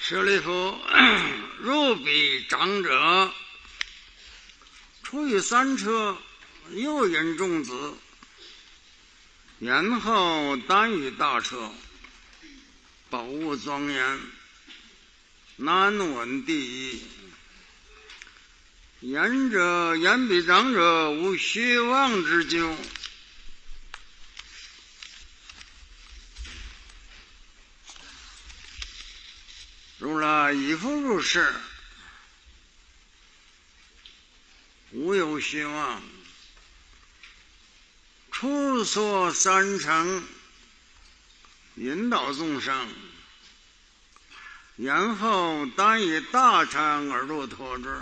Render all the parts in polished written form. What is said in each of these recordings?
舍利弗，如彼长者，出于三车，又引众子，然后单于大车，宝物庄严，难闻第一。言者言彼长者，无虚妄之咎。如来以复如是，无有虚妄。初说三乘，引导众生，然后单以大乘而入脱之。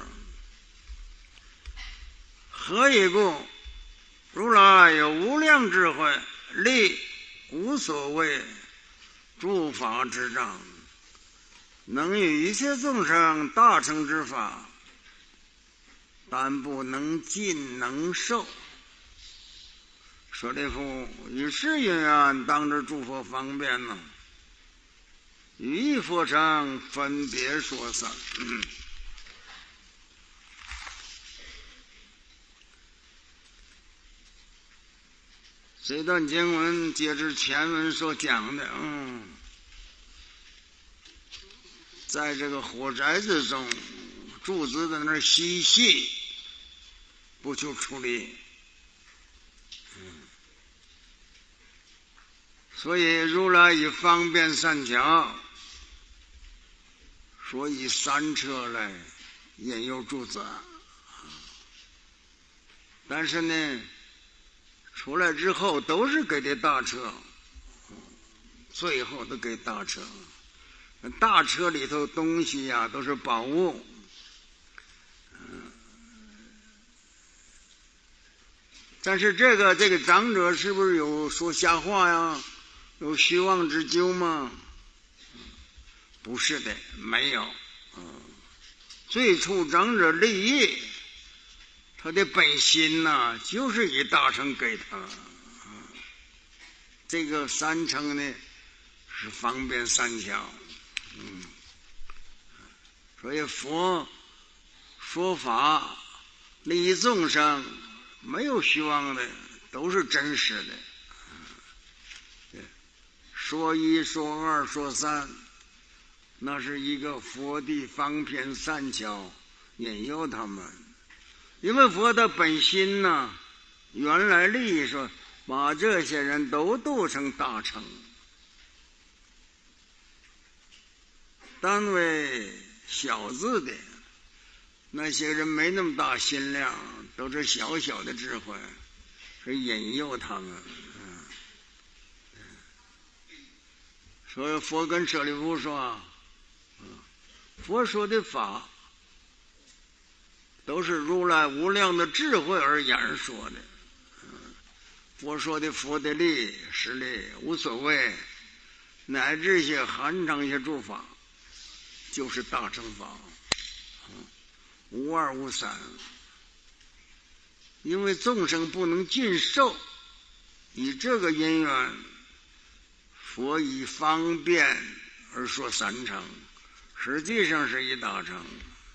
何以故？如来有无量智慧，力无所谓诸法之障，能与一切众生大乘之法，但不能尽能受。舍利弗，以是因缘，当知诸佛方便呢，与一佛乘分别说三。这段经文接着前文所讲的，在这个火宅之中，柱子在那儿嬉戏，不求出离。所以如来以方便善巧，说以三车来引诱诸子。但是呢，出来之后都是给的大车，最后都给大车。大车里头东西呀，都是宝物。但是这个长者是不是有说瞎话呀？有虚妄之咎吗？不是的，没有。最初长者利益，他的本心呐，就是以大乘给他。这个三乘呢，是方便善巧。所以佛说法利益众生，没有虚妄的，都是真实的。说一说二说三，那是一个佛的方便善巧引诱他们。因为佛的本心呢，原来利益说把这些人都度成大乘。单位小字的那些人没那么大心量，都是小小的智慧，是引诱他们。所以佛跟舍利弗说，佛说的法都是如来无量的智慧而言说的。佛说的佛的力实力无所谓，乃至一些含藏一些诸法，就是大乘法，无二无三。因为众生不能尽受，以这个因缘，佛以方便而说三乘，实际上是一大乘。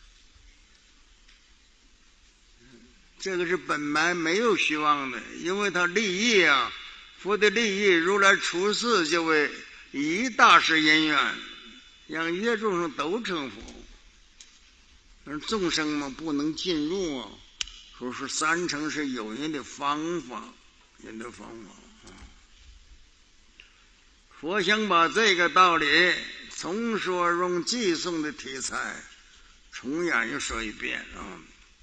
这个是本来没有虚妄的，因为他利益啊，佛的利益，如来出世就为一大事因缘，让一切众生都成佛。而众生嘛，不能进入啊。说是三乘是有人的方法，人的方法。佛想把这个道理重说用寄送的题材重演又说一遍啊。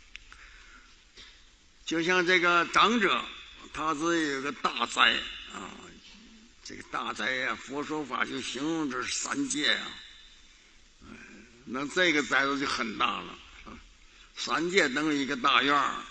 就像这个长者，他自己有个大灾啊，这个大灾呀，佛说法就形容这是三界啊。那这个灾就很大了，三界等于一个大院儿。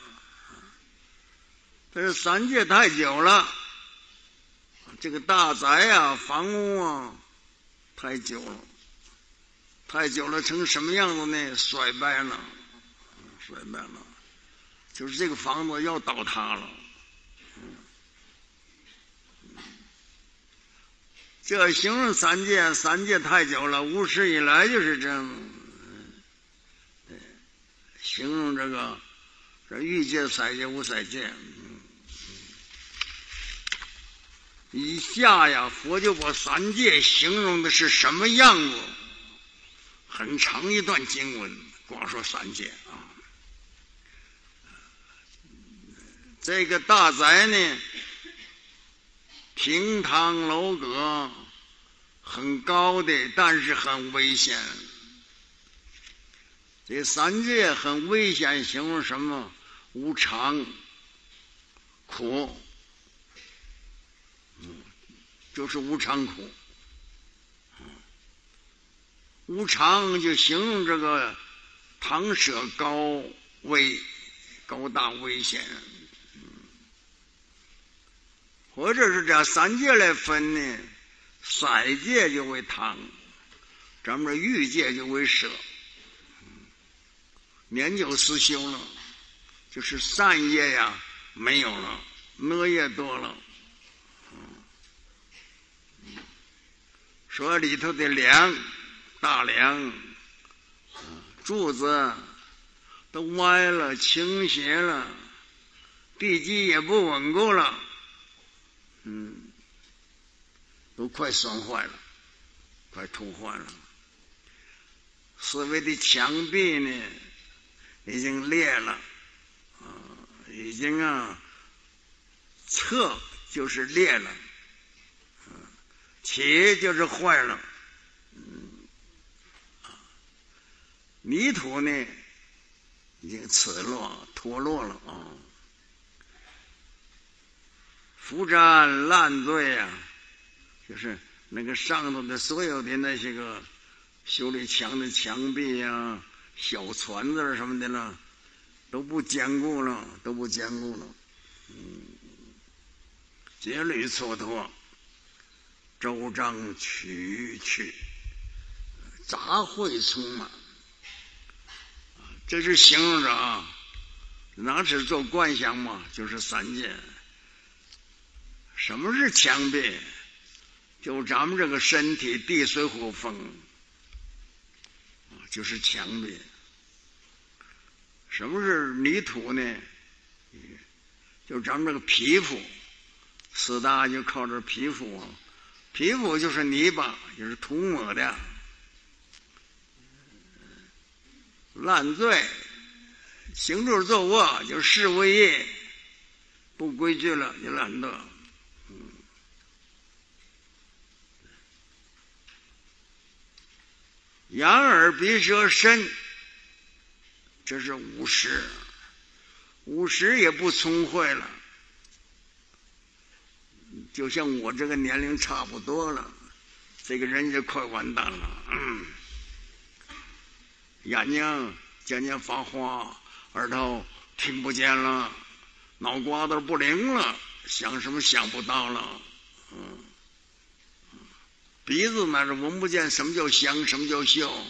但是三界太久了，这个大宅啊，房屋啊，太久了，太久了，成什么样子呢？衰败了，衰败了，就是这个房子要倒塌了。 这形容三界，三界太久了，无始以来就是这样。形容这欲界、色界、无色界。以下呀，佛就把三界形容的是什么样子？很长一段经文，光说三界啊。这个大宅呢，平堂楼阁，很高的，但是很危险。这三界很危险，形容什么？无常、苦，就是无常苦。无常就形容这个堂舍高大危险。或者是这三界来分呢，色界就为堂，咱们这欲界就为舍。年久失修了，就是善业呀没有了，恶业多了。说里头的梁、大梁、柱子都歪了、倾斜了，地基也不稳固了，都快损坏了，快突坏了。四围的墙壁呢，已经裂了，已经侧就是裂了，起就是坏了，泥土呢已经脱落了啊。腐占烂醉啊，就是那个上头的所有的那些个修理墙的墙壁啊、小船子什么的了，都不坚固了，节律蹉跎，周章曲曲，杂秽充满。这是形容着啊，哪是做观想嘛？就是三界。什么是墙壁？就咱们这个身体，地水火风，就是墙壁。什么是泥土呢？就咱们这个皮肤，四大就靠这皮肤，皮肤就是泥巴，就是涂抹的。烂醉，行住坐卧就事为业，不规矩了就懒惰。眼耳鼻舌身，这是五识，五识也不聪慧了，就像我这个年龄差不多了，这个人就快完蛋了。眼睛渐渐发花，耳朵听不见了，脑瓜子不灵了，想什么想不到了。鼻子那是闻不见什么叫香，什么叫嗅。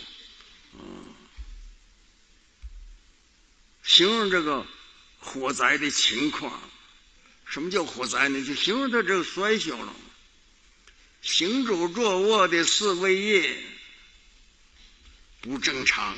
形容这个火灾的情况。什么叫火灾呢？就形容他这个衰朽了。行住坐卧的四位业不正常。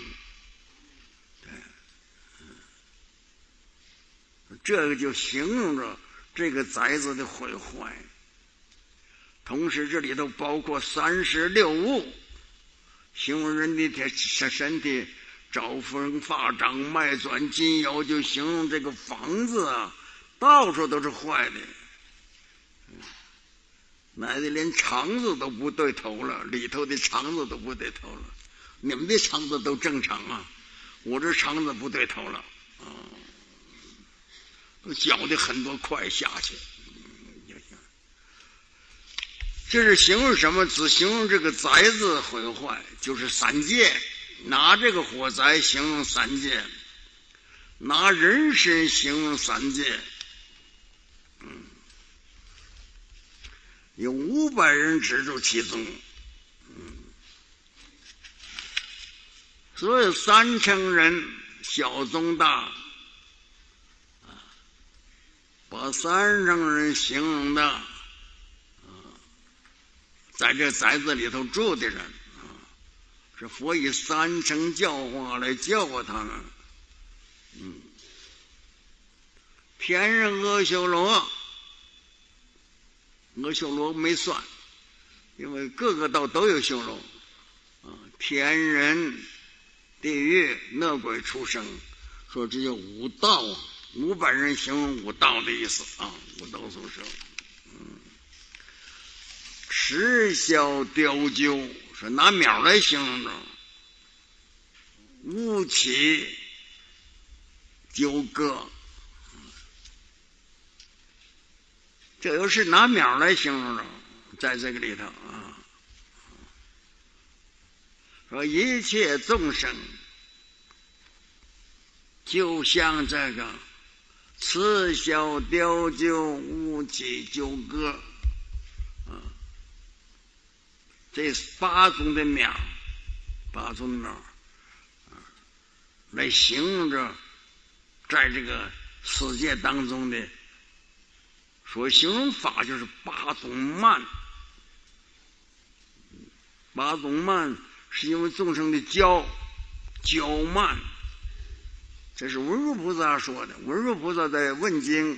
这个就形容着这个宅子的毁坏。同时这里头包括36物，形容人的身体，招风发长脉转筋腰，就形容这个房子到处都是坏的，乃至连肠子都不对头了，里头的肠子都不对头了。你们的肠子都正常啊，我这肠子不对头了，都搅的很多块下去。这是形容什么？只形容这个宅子毁坏，就是三界。拿这个火灾形容三界，拿人身形容三界。有500人止住其中。所有3乘人，小中大，把3乘人形容的在这宅子里头住的人是佛以三乘教化来教化他们。天人阿修罗，阿修罗没算，因为各个道都有修罗天人、地狱、恶鬼、畜生，说这叫五道，500人形容五道的意思五道所生。耻笑雕鹫，说拿鸟来形容着，乌起鸠歌，这又是拿鸟来形容着，在这个里头说一切众生就像这个耻笑雕鹫，乌起鸠歌这8种的鸟来形容着在这个世界当中的所形容法，就是8种慢。8种慢是因为众生的骄慢，这是文殊菩萨说的。文殊菩萨在问经，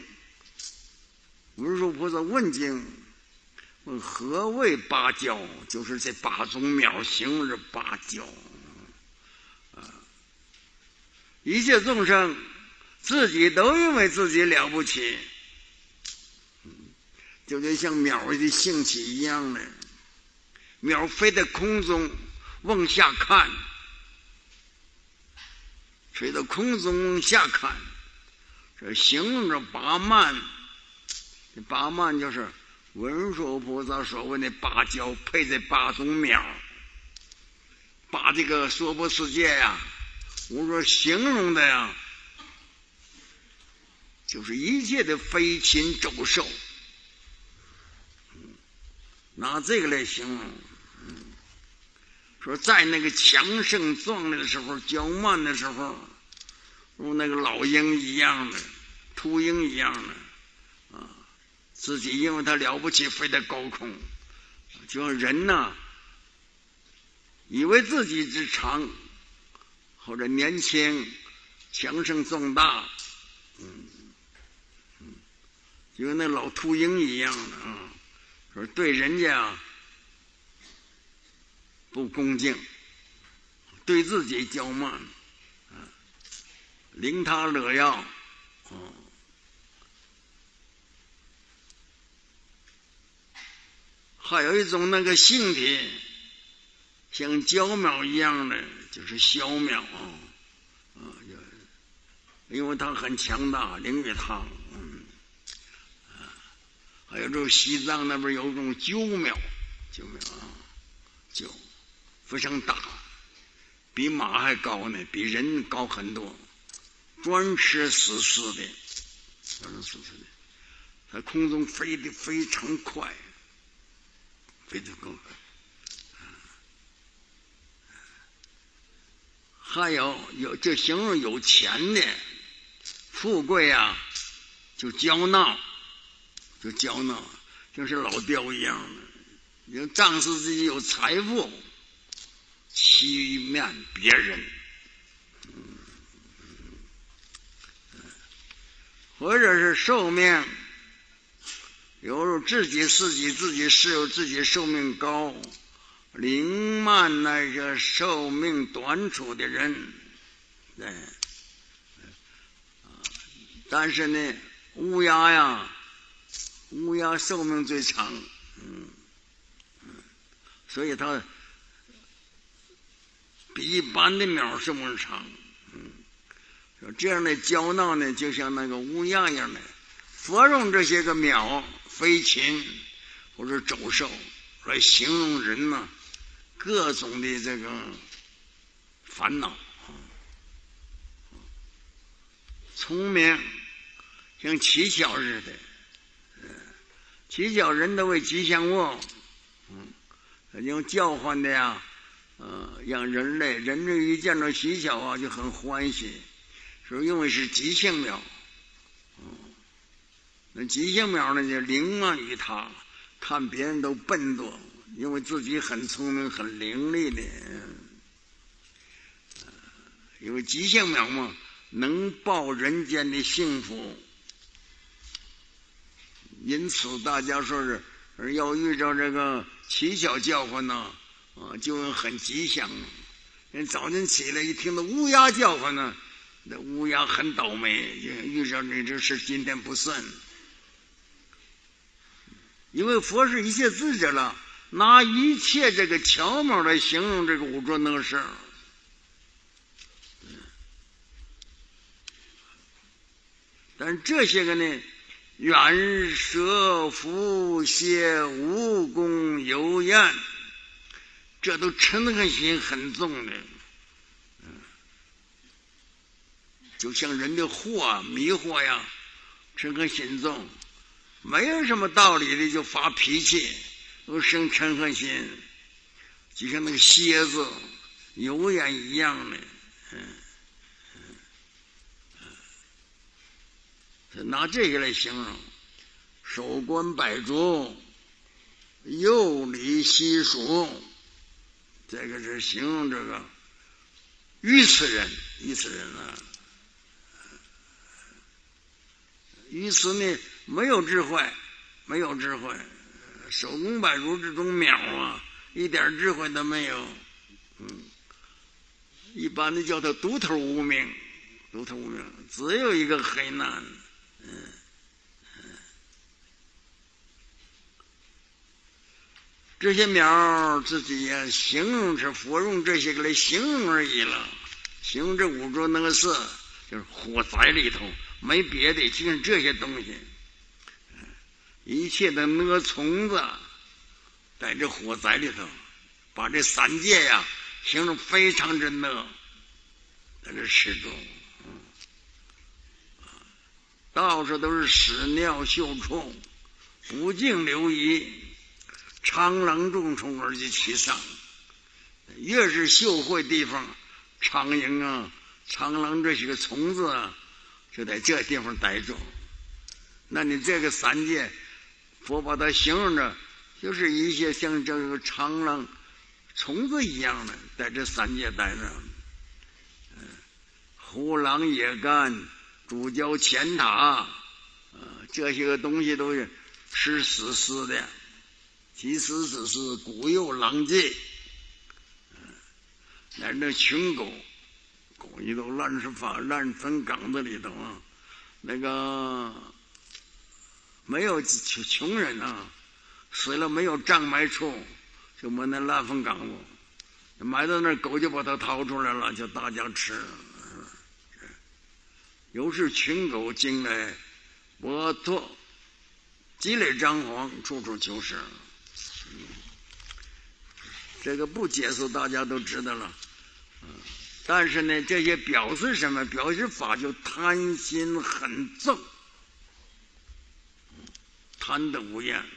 问何谓8骄，就是这8种鸟形容着8骄一切众生自己都以为自己了不起，就像鸟的兴起一样的，鸟飞在空中往下看，飞到空中往下看，这形容着8慢。这8慢就是文殊菩萨所谓的8骄，配这8种鸟，把这个娑婆世界我说形容的就是一切的飞禽走兽，拿这个来形容。说在那个强盛壮烈的时候，骄慢的时候，如那个老鹰一样的，秃鹰一样的自己因为他了不起，飞在高空，就像人以为自己之长或者年轻强盛壮大就跟那老秃鹰一样的说对人家不恭敬，对自己骄慢凌他惹要还有一种那个性体像鹪鹩一样的，就是枭鹩因为它很强大，凌于他还有这种西藏那边有一种鸠鹩鸠非常大，比马还高呢，比人高很多，专吃死尸的，在空中飞得非常快，飞得更快。还有就形容有钱的富贵就骄闹，就是老雕一样的，你仗势自己有财富，欺瞒别人，或者是寿命，有时候自己是有自己寿命高，凌慢那些寿命短促的人，但是呢，乌鸦寿命最长，所以它比一般的鸟寿命长。这样的骄闹呢，就像那个乌鸦一样的，佛用这些个鸟、飞禽或者走兽来形容人各种的这个烦恼。聪明像七巧似的，七巧人都为吉祥物，用叫唤的让人类一见到喜巧就很欢喜，说因为是吉祥鸟，那吉祥鸟呢就凌慢于他，看别人都笨拙， 因为自己很聪明、很伶俐的，因为吉祥苗嘛，能报人间的幸福。因此，大家说是要遇着这个七巧叫唤呢，就很吉祥。人早晨起来一听到乌鸦叫唤呢，那乌鸦很倒霉，遇着你这事今天不顺。因为佛是一切智者了，拿一切这个巧妙来形容这个五浊能事。但这些个呢，远舌福谢无功有厌，这都嗔恨心很重的。就像人的惑迷惑呀，嗔恨心重，没有什么道理的就发脾气，都生嗔恨心，就像那个蝎子有眼一样的。拿这个来形容，手观百足，右离西数，这个是形容这个愚痴人。愚痴人啊，愚痴呢没有智慧，没有智慧，手工百足这种渺啊，一点智慧都没有。一般的叫他独头无名，独头无名，只有一个黑难。这些苗自己也形容是佛用这些个来形容而已了，形容这五浊那个事，就是火灾里头没别的，就是这些东西，一切的那虫子在这火灾里头，把这三界呀形容非常之那，在这始终。到处都是屎尿臭虫，不净流遗，苍狼重虫而及其上。越是秀慧地方，苍蝇啊、苍狼这些个虫子啊，就在这地方待着。那你这个三界，佛把它形容着，就是一些像这个苍狼、虫子一样的，在这三界待着。虎狼野干。主教前塔，这些个东西都是吃死尸的，其实只是古有狼藉。那群狗，狗一都烂分缸子里头啊，那个没有穷人啊，死了没有葬埋处，就把那烂粪缸子埋到那儿，狗就把它掏出来了，就大家吃。又是群狗进来，摩托积累张皇，处处求生。这个不解释，大家都知道了。但是呢，这些表示什么？表示法就贪心很重，贪得无厌。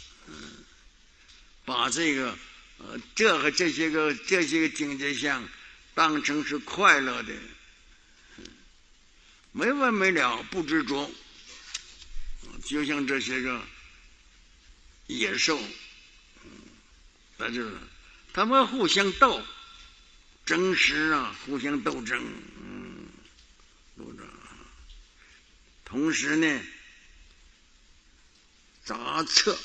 把这个这和这些个境界相当成是快乐的。没完没了，不知足，就像这些个野兽，在这他们互相斗争食啊，互相斗争，同时呢，杂策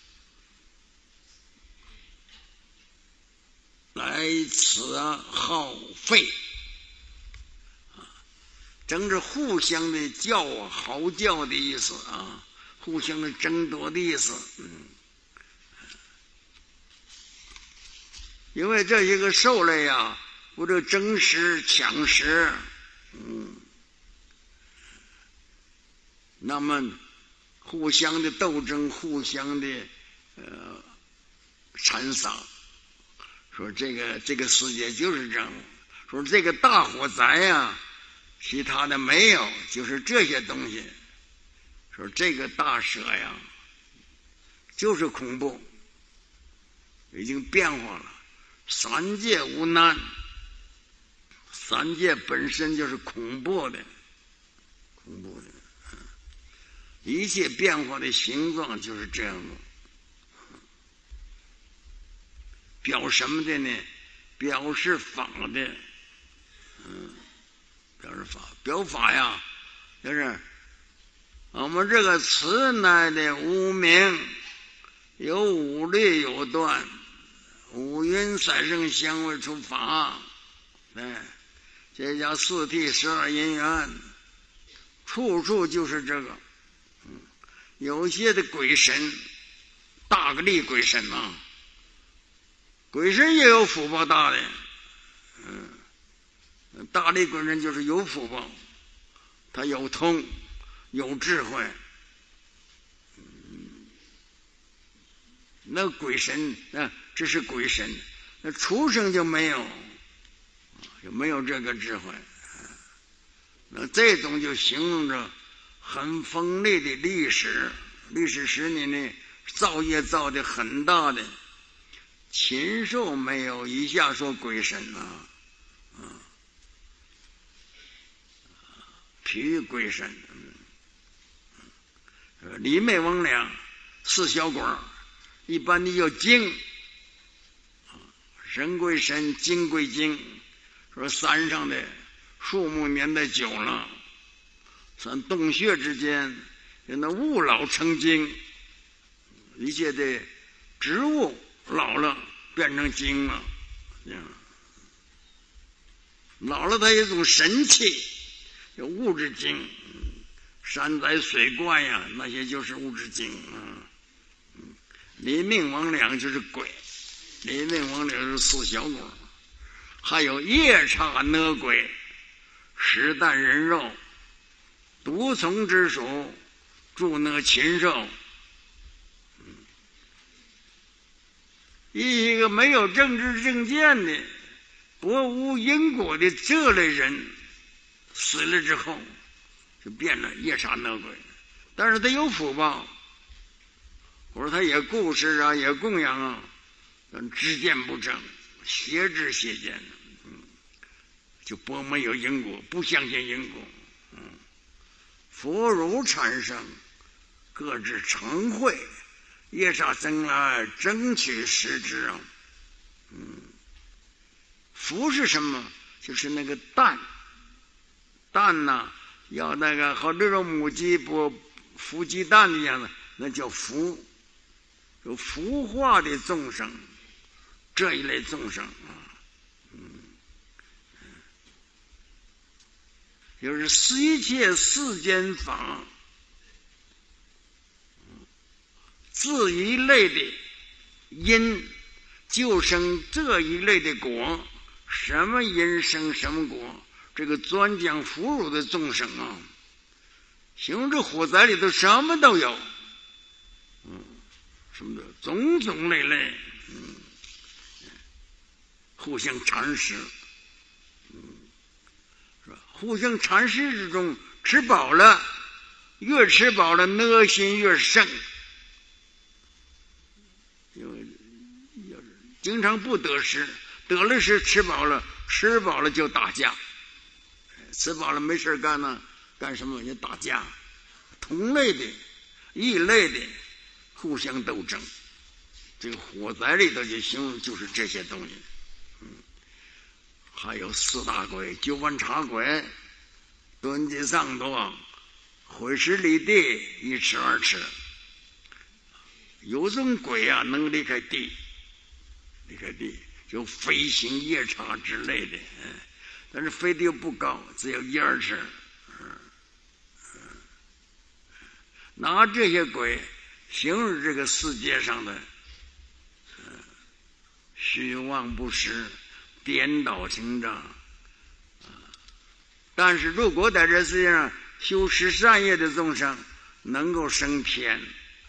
来此耗费。争着互相的嚎叫的意思啊，互相的争夺的意思。因为这些个兽类啊，或者争食抢食，那么互相的斗争，互相的残杀。说这个世界就是这样。说这个大火灾呀，其他的没有，就是这些东西。说这个大蛇呀，就是恐怖，已经变化了。三界无难，三界本身就是恐怖的，一切变化的形状就是这样的。 表什么的呢？表示法的，表示法，表法呀，就是我们这个词乃的无名，有五律有断，五蕴三生相位出法，这叫四谛12因缘，处处就是这个。有些的鬼神，大个力鬼神啊，鬼神也有福报大的，大力鬼神就是有福报，他有通，有智慧。那鬼神这是鬼神，那畜生就没有这个智慧。那这种就形容着很锋利的历史使你呢造业造的很大的。禽兽没有一下说鬼神譬喻鬼神。魑魅魍魉4小鬼，一般的叫精，神归神，精归精。说山上的树木年代久了，像洞穴之间有那物老成精，一切的植物老了变成精了，老了它有一种神气，有物质精。山仔水怪呀，那些就是物质精魑魅魍魉就是鬼，魑魅魍魉是4小鬼，还有夜叉恶鬼，食啖人肉，毒虫之属，助那禽兽。一个没有政治正见的、不无因果的这类人，死了之后就变了夜叉恶鬼，但是他有福报，或者他也故事啊，也供养啊，但知见不正，邪知邪见，就不没有因果，不相信因果。佛如产生，各自成慧，夜叉增来，争取实质啊。福是什么？就是那个蛋，蛋呐，要那个和这种母鸡不孵鸡蛋的样子，那叫福。有福化的众生，这一类众生就是一切世间法，自一类的因就生这一类的果，什么因生什么果。这个专讲腐乳的众生啊，形容这火灾里头什么都有，什么的种种类类，互相蚕食，是吧？互相蚕食之中，吃饱了，越吃饱了，恶心越盛。经常不得食，得了食吃饱了，吃饱了就打架，吃饱了没事干呢，干什么就打架，同类的、异类的互相斗争。这个火灾里头就形容就是这些东西。还有4大鬼：9班茶鬼、蹲地上多、毁尸离地、1尺2尺。有种鬼啊，能离开地，就飞行夜叉之类的，但是飞得又不高，只有1、2尺。拿这些鬼形容这个世界上的虚妄不实、颠倒成章。但是如果在这世界上修持善业的众生，能够升天。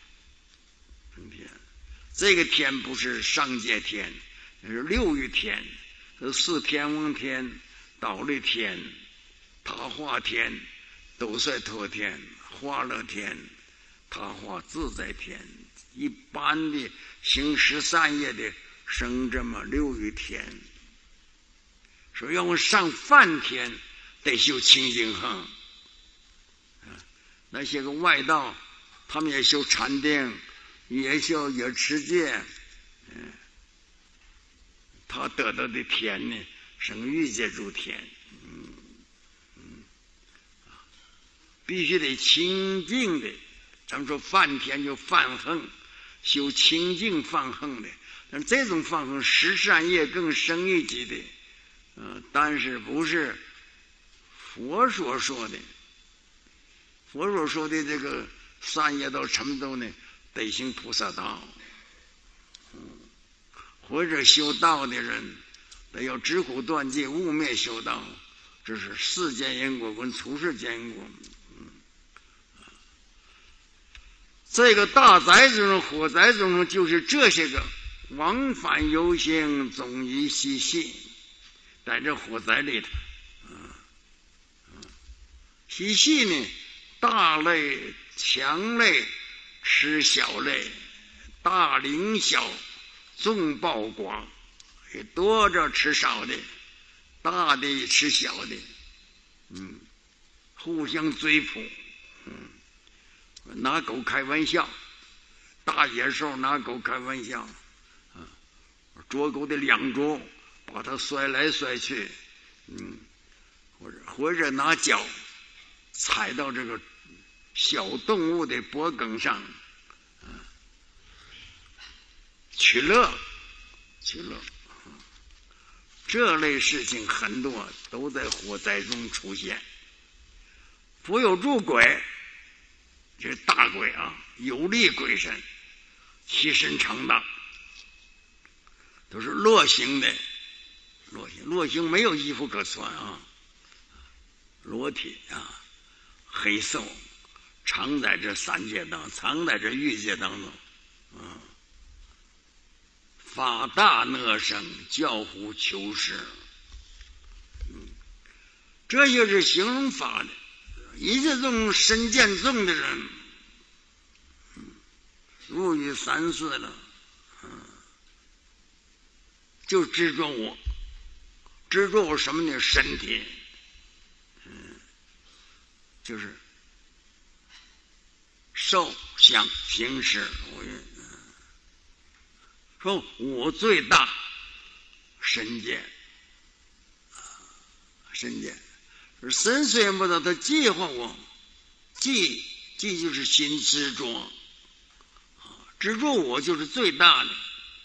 这个天不是上界天，是6欲天，是4天王天、倒立天、他化天、斗率陀天、化乐天、他化自在天。一般的行持善业的升这么6欲天。说要我上梵天，得修清净行。那些个外道，他们也修禅定，也修也持戒， 他得到的天呢，生欲界诸天。必须得清净的，咱们说梵天就梵行，修清净放横的。但这种放横十善业更深一级的，但是不是佛所说的。佛所说的这个善业到程度呢，得行菩萨道，或者修道的人得要知苦断戒，悟灭修道，这是世间因果跟出世间因果。这个大灾之中，火灾之中，就是这些个往返游行，总依嬉戏，在这火灾里头，嬉戏呢，大类、强类吃小类，大领小，众暴寡，也多着吃少的，大的吃小的，互相追捕，拿狗开玩笑，大野兽拿狗开玩笑，捉狗的两捉，把它摔来摔去，或者拿脚踩到这个小动物的脖梗上，取乐。这类事情很多都在火灾中出现。佛有助鬼，这是大鬼啊，有力鬼神，其身长大，都是裸形的，裸形没有衣服可穿啊，裸体啊，黑瘦，常在这三界当，常在这欲界当中，法大乐生，教乎求实，这就是形容法的。一切这种身见重的人，入于三世了，就执着我，执着我什么呢？身体，就是受想行识。说我最大，身见，身见。神虽然不知道，他计划我，计就是心执着，执着我就是最大的。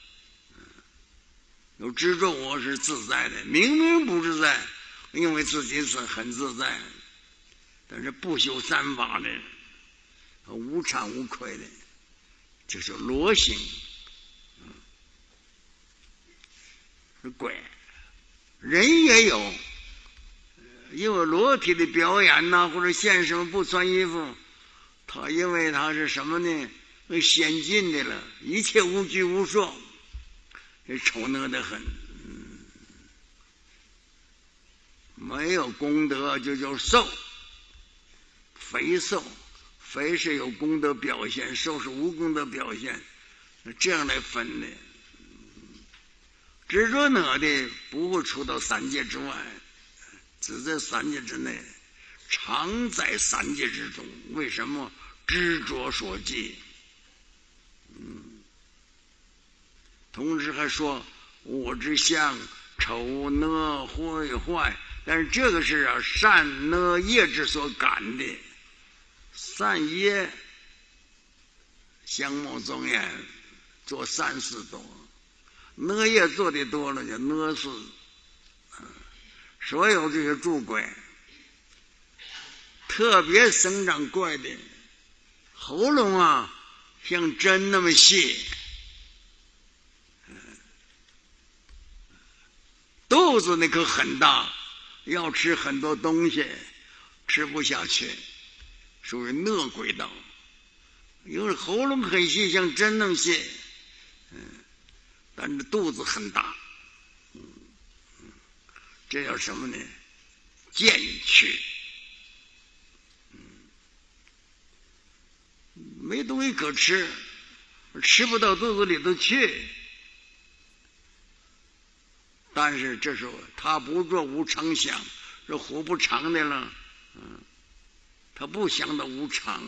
有执着我是自在的，明明不自在，因为自己是很自在，但是不修三法的，无惭无愧的，就是裸形，是鬼。人也有。因为裸体的表演呐，或者现什么不穿衣服，他因为他是什么呢？先进的了，一切无拘无束，丑恶得很。没有功德就叫瘦，肥瘦，肥是有功德表现，瘦是无功德表现，这样来分的。执着呢的不会出到三界之外。只在三界之内，常在三界之中。为什么？执着所系。同时还说我之相丑恶毁坏，但是这个是善恶业之所感的。善业相貌庄严，做善事多；恶业做的多了，就恶事。所有这些诸鬼，特别生长怪的，喉咙啊像针那么细，肚子那可很大，要吃很多东西，吃不下去，属于恶鬼道。因为喉咙很细，像针那么细，但是肚子很大。这叫什么呢？贱躯，没东西可吃，吃不到肚子里头去。但是这时候他不做无常想，这活不长的了，他不想到无常，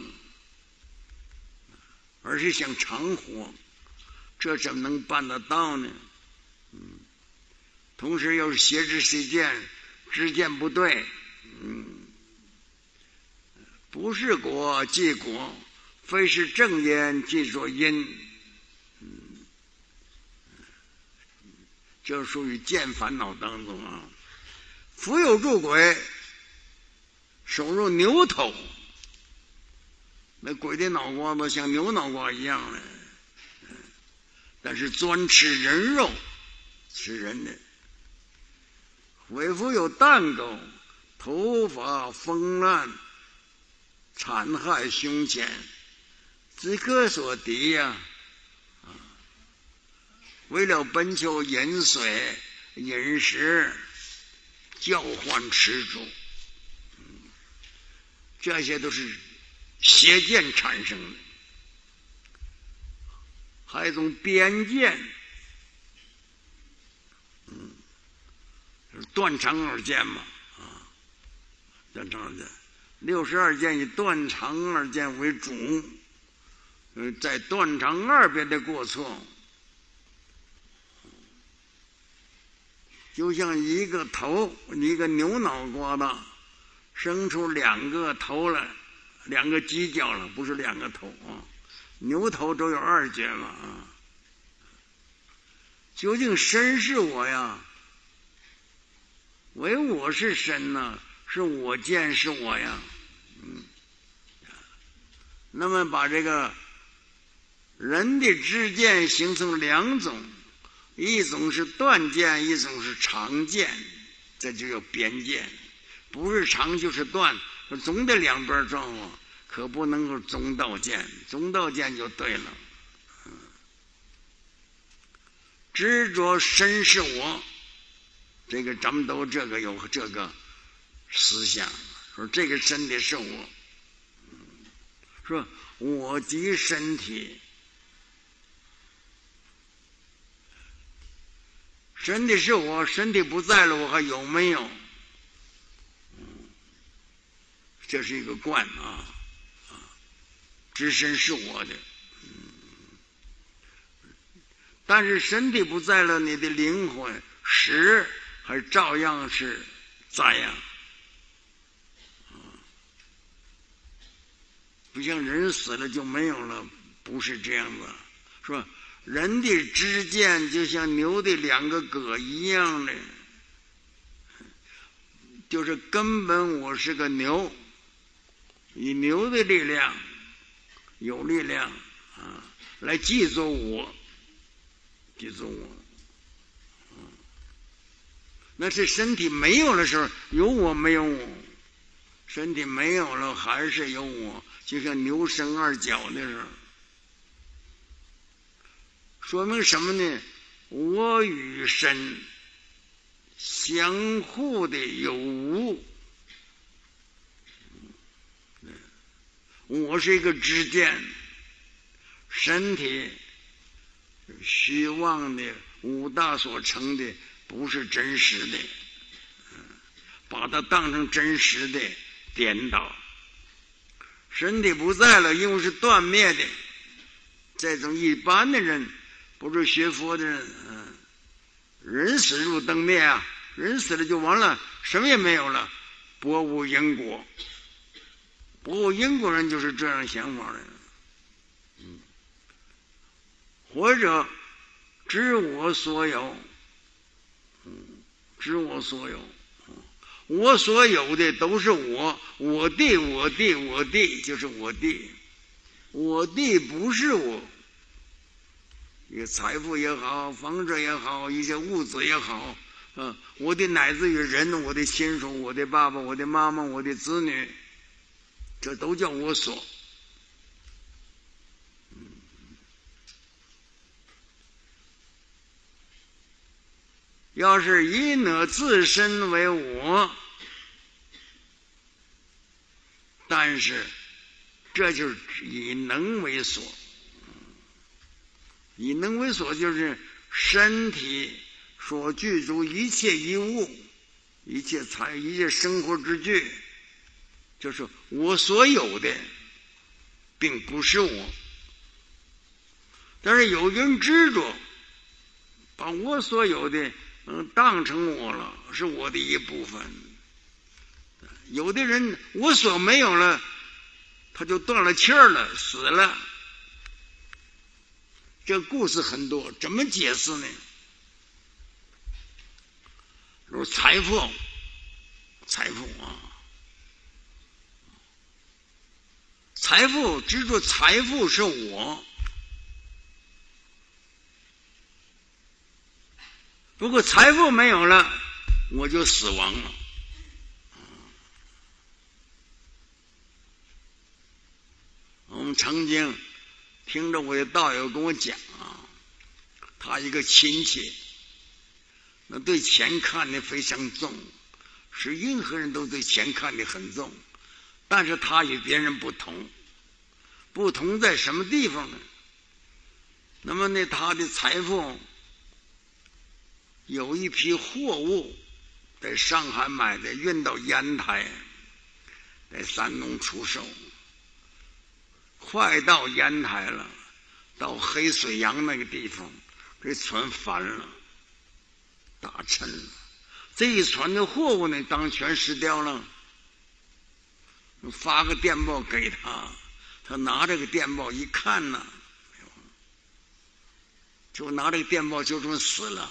而是想长活，这怎么能办得到呢？ 同时又是邪知邪见，知见不对，不是果即果，非是正因即作因，这属于见烦恼当中啊。福有助鬼，手入牛头，那鬼的脑瓜子像牛脑瓜一样的，但是专吃人肉，吃人的。尾夫有弹钩，头发丰烂，残害胸前，之客所敌呀。为了奔求饮水、饮食，叫唤吃住，这些都是邪见产生的。还有一种边见，断肠二见嘛，断肠二见，62见以断肠二见为主，在断肠二边的过错，就像一个头，一个牛脑瓜子生出2个头来，2个犄角了，不是2个头啊。牛头都有2节嘛啊。究竟身是我呀？唯我是身呢？是我见是我呀？那么把这个人的知见形成2种，一种是断见，一种是常见，这就叫边见。不是常就是断，总得2边转啊，可不能够中道见，中道见就对了。执着身是我，这个咱们都这个有这个思想，说这个身体是我，说我即身体，身体是我，身体不在了，我还有没有？这是一个观啊，知身是我的，但是身体不在了，你的灵魂识还照样是在呀，不像人死了就没有了，不是这样子，说人的知见就像牛的2个膈一样的，就是根本我是个牛，以牛的力量，有力量啊，来记住我，记住我。那是身体没有的时候，有我没有我？身体没有了，还是有我，就像牛生2角的时候。说明什么呢？我与身相互的有无。我是一个知见，身体虚妄的5大所成的，不是真实的，把它当成真实的颠倒。身体不在了，因为是断灭的。这种一般的人，不是学佛的人，人死入灯灭啊，人死了就完了，什么也没有了，薄无因果。不过英国人就是这样想法的，或者知我所有，知我所有，我所有的都是我，我的就是我的，我的不是我。一个财富也好，房子也好，一些物质也好，我的乃至于人，我的亲属，我的爸爸，我的妈妈，我的子女，这都叫我所。要是以我自身为我，但是这就是以能为所。以能为所，就是身体所具足一切一物，一切财，一切生活之具，就是我所有的，并不是我。但是有人执着，把我所有的当成我了，是我的一部分。有的人我所没有了，他就断了气儿了，死了。这故事很多，怎么解释呢？如财富啊，财富执着财富是我，如果财富没有了，我就死亡了。我们曾经听着我的道友跟我讲啊，他一个亲戚，那对钱看得非常重，是任何人都对钱看得很重，但是他与别人不同，不同在什么地方呢？那么呢，他的财富有一批货物在上海买的，运到烟台，在山东出售，快到烟台了，到黑水洋那个地方，这船翻了，打沉了。这一船的货物呢，当全失掉了，发个电报给他，他拿这个电报一看呢，就拿这个电报就这么死了，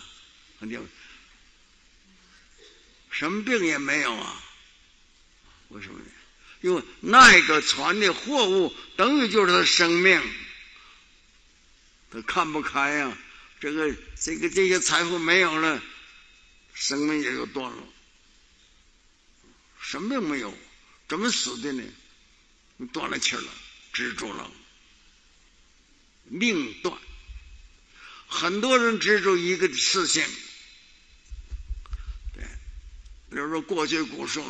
什么病也没有啊？为什么呢？因为那个船的货物等于就是他生命，他看不开呀、这些财富没有了，生命也就断了。什么病没有？怎么死的呢？断了气了，执着了，命断。很多人执着一个事情，对，比如说过去古时候，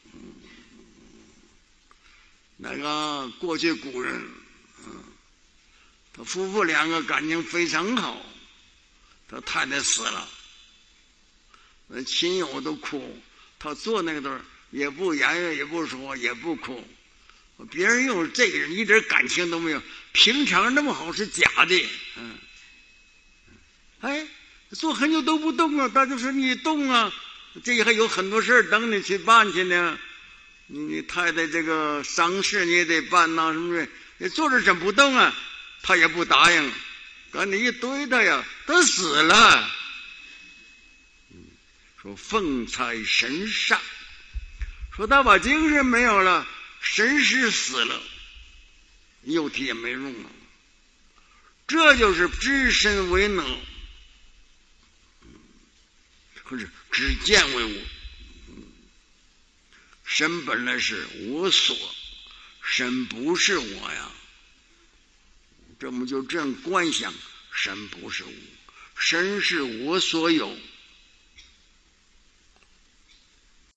那个过去古人，他夫妇两个感情非常好，他太太死了，那亲友都哭，他坐那个地儿也不言语，也不说，也不哭。别人又是这个人一点感情都没有，平常那么好是假的，哎，坐很久都不动啊，他就说你动啊，这还有很多事等你去办去呢。你太太这个丧事你也得办呐，什么的，你坐着怎么不动啊？他也不答应，赶紧一堆他呀，他死了。说凤财神煞，说他把精神没有了，神识死了，肉体也没用了，这就是知身为能，可是知见为我。身本来是我所，身不是我呀。这么就这样观想，身不是我，身是我所有。